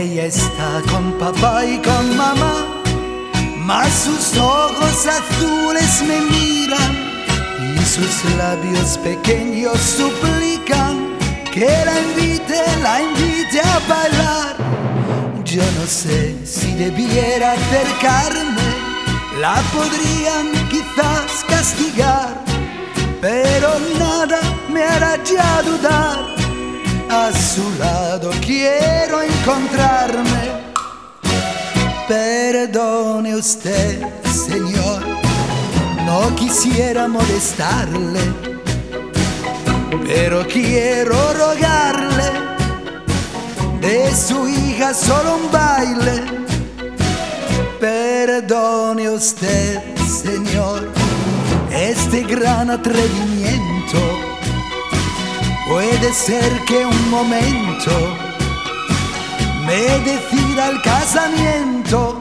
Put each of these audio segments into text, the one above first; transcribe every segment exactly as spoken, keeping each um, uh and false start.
ella está con papá y con mamá, mas sus ojos azules me miran y sus labios pequeños suplican que la invite, la invite a bailar. Yo no sé si debiera acercarme, la podrían quizás castigar, pero nada me hará ya dudar. A su lado quiero encontrarme. Perdone usted, señor, no quisiera molestarle, pero quiero rogarle de su hija solo un baile. Perdone usted, señor, este gran atrevimiento. Puede ser que un momento me decida al casamiento.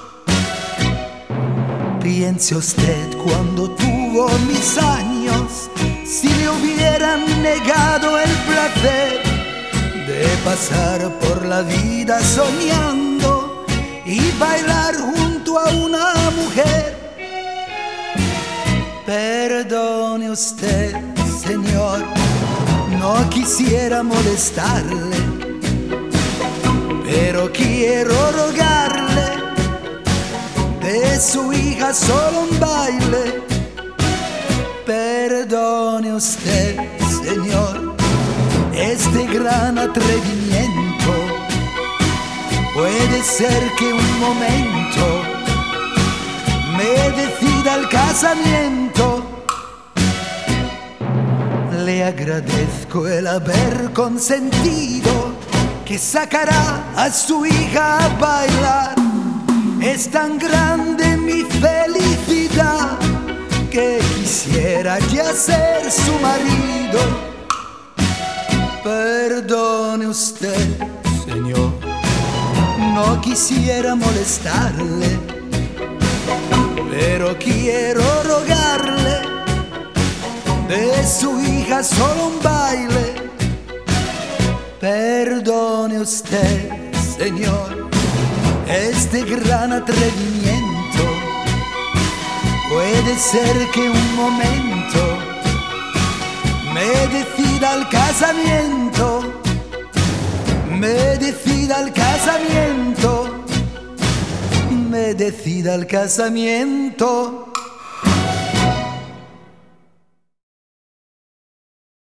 Piense usted cuando tuvo mis años, si le hubieran negado el placer de pasar por la vida soñando y bailar junto a una mujer. Perdone usted, señor, no quisiera molestarle, pero quiero rogarle de su hija solo un baile. Perdone usted, señor, este gran atrevimiento. Puede ser que un momento me decida al casamiento. Le agradezco el haber consentido que sacará a su hija a bailar. Es tan grande mi felicidad que quisiera ya ser su marido. Perdone usted, señor, no quisiera molestarle, pero quiero rogarle de su hija solo un baile. Perdone usted, señor, este gran atrevimiento. Puede ser que un momento me decida al casamiento, me decida al casamiento, me decida al casamiento.